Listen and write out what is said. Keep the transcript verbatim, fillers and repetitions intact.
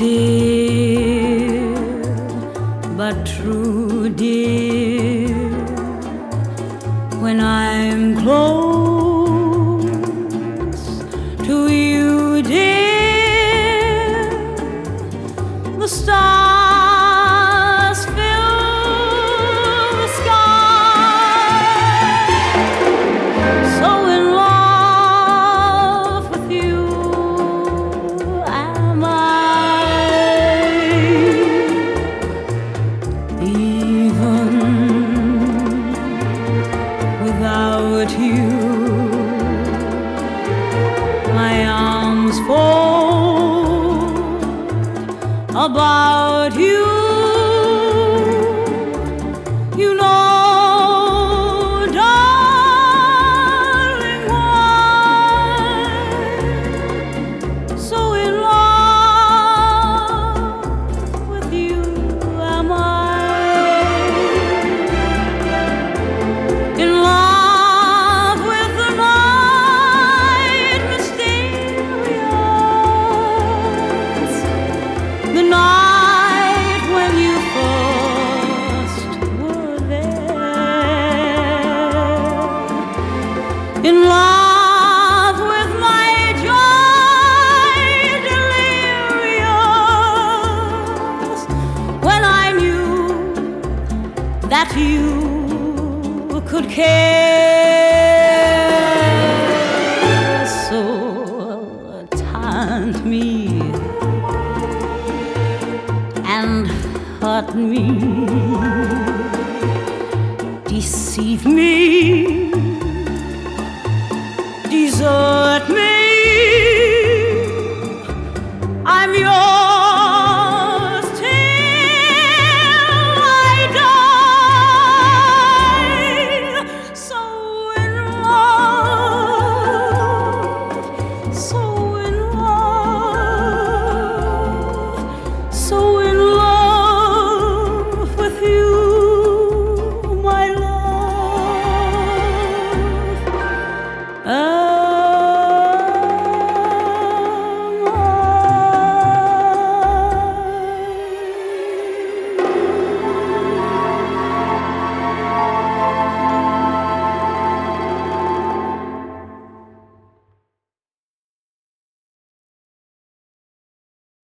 dear, but true, dear. When I'm close to you, dear, the stars fill the sky. So in love with you am I. Even without you, my arms fold about you. You know, darling, why so in love with you am I. In love with the night mysterious, the night when you first were there. In love with my joy delirious, when I knew that you could care. So taunt me and hurt me, deceive me, desert